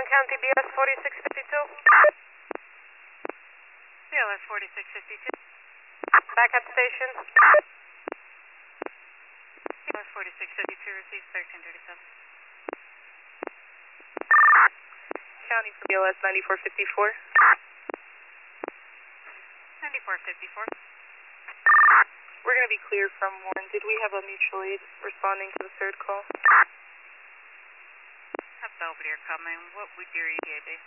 County BS 4652. BLS 4652. Back at station. BLS 4652 receives 1337. County for BLS 9454. 9454. We're going to be clear from one. Did we have a mutual aid responding to the third call? Have Belvedere coming. What would your ETA be?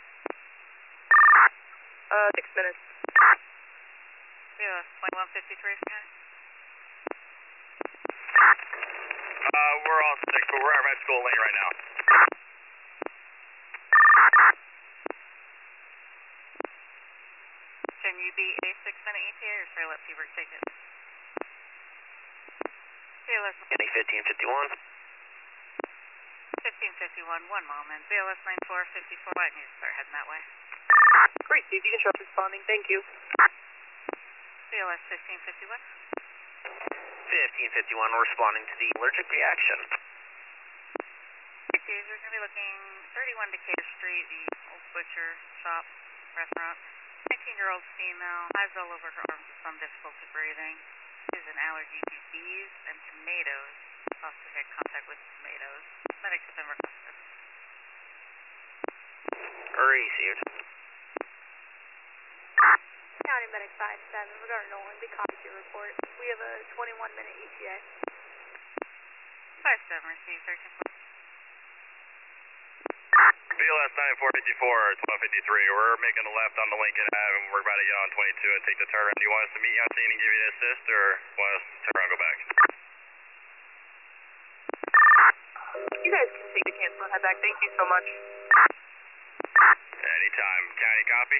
6 minutes. BLS 2153. We're all sick, but we're at Red Skull Lane right now. Can you be a 6-minute ETA or should I let Seabrook take it? BLS County 1551. 1551, one moment. BLS 9454, I need to start heading that way. Great, Steve. You can show up responding. Thank you. BLS 1551. 1551 responding to the allergic reaction. We're going to be looking 31 Decatur Street, the old butcher shop restaurant. 19-year-old female, hives all over her arms with some difficulty breathing. Is an allergy to bees and tomatoes. Thought to get contact with tomatoes. Medics have been requested. Received. County Medic 57, regarding Nolan, we copied your report. We have a 21-minute ETA. 57 received, 13. BLS 9454, 1253. We're making a left on the Lincoln Ave, and we're about to get on 22 and take the turnaround. Do you want us to meet you on scene and give you an assist, or want us to turn around and go back? You guys can take the cancel and head back. Thank you so much. Anytime. County, copy?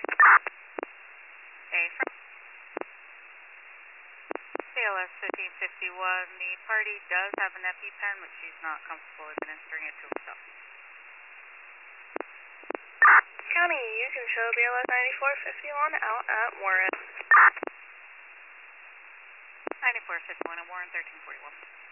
A from BLS 1551. The party does have an EpiPen, but she's not comfortable administering it to herself. County, you can show BLS 9451 out at Warren. 9451 and Warren 1341.